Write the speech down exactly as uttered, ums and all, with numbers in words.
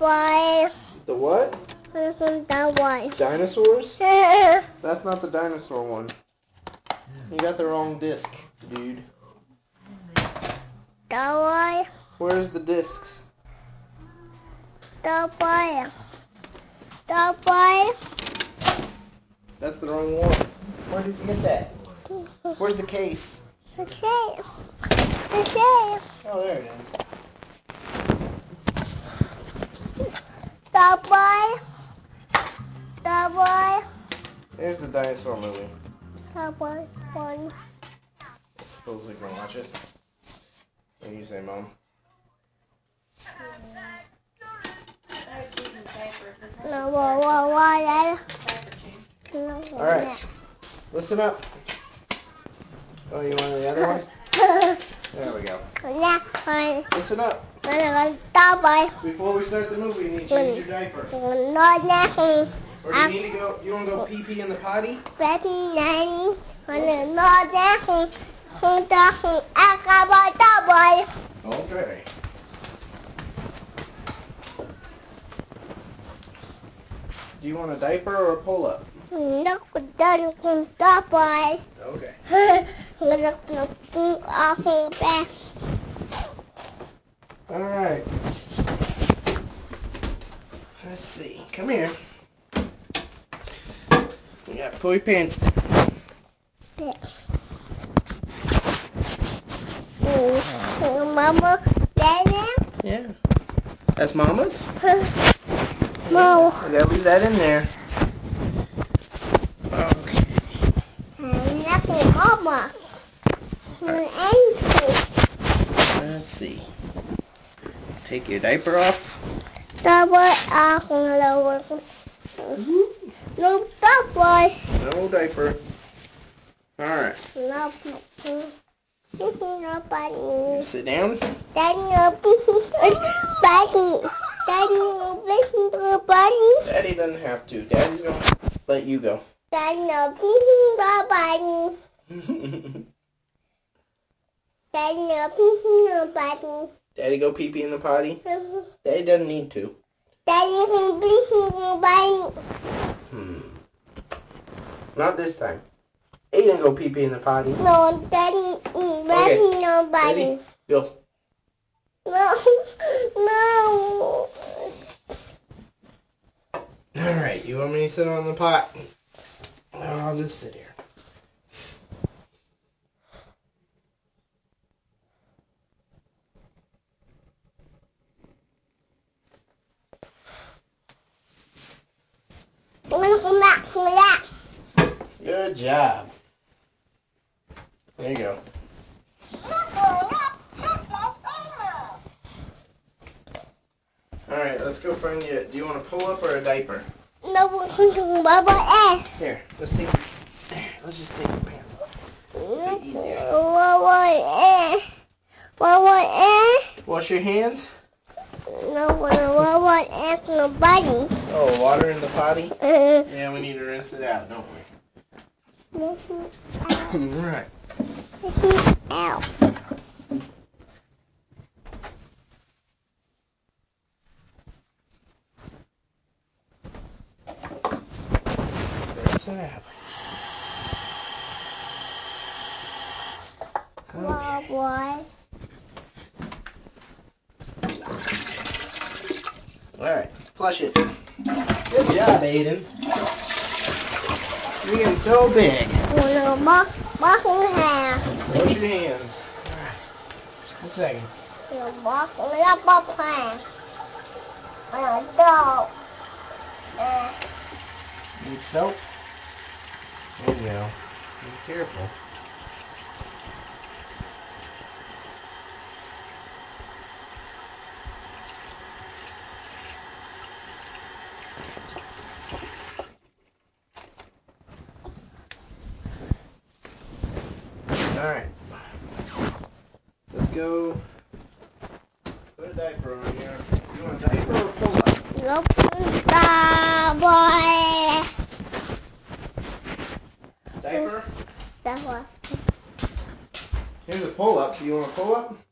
boy. The what? The boy. Dinosaurs? That's not the dinosaur one. You got the wrong disc, dude. The boy. Where's the discs? The boy. The boy. That's the wrong one. Where did you get that? Where's the case? Okay. Okay. Oh, there it is. The boy. The boy. There's the dinosaur movie. The boy. One. I suppose we can watch it. What do you say, Mom? No, whoa, whoa, whoa, no. All right. Listen up. Oh, you want the other one? There we go. Listen up. Before we start the movie, you need to change your diaper. Or do you need to go, you want to go pee pee in the potty? Okay. Do you want a diaper or a pull-up? No, Okay. All right. Let's see. Come here. Yeah, pull your pants down. Yeah. Mama, Daddy? Yeah. That's Mama's? No. I gotta leave that in there. Okay. Nothing, Mama. Let's see. Take your diaper off. No diaper. No diaper. Alright. No diaper. You sit down. Daddy, no diaper. Daddy doesn't have to. Daddy's gonna let you go. Daddy, no diaper. Daddy, no diaper. Daddy go pee pee in the potty? Daddy doesn't need to. Daddy, no diaper. Hmm. Not this time. Aiden go pee pee in the potty. No, Daddy, Daddy, no diaper. Ready? Go. No, no. Alright, you want me to sit on the pot? I'll just sit here. Good job. There you go. Alright, let's go find you. Do you want a pull-up or a diaper? No, Baba. Here, let's take your, there, let's just take your pants off. It'll be easier. Wash your hands? No, no body. Oh, water in the potty? Yeah, we need to rinse it out, don't we? Right. Out. Rinse it out. Okay. Boy. Alright, flush it. Good job, Aiden. You're getting so big. Wash your hands. Wash your hands. Alright, just a second. Wash your hands. Dog. Need soap? There you go. Be careful. Alright. Let's go. Put a diaper on here. You want a diaper or pull up? No, boy. Diaper? That one. Here's a pull up. Do you want a pull up?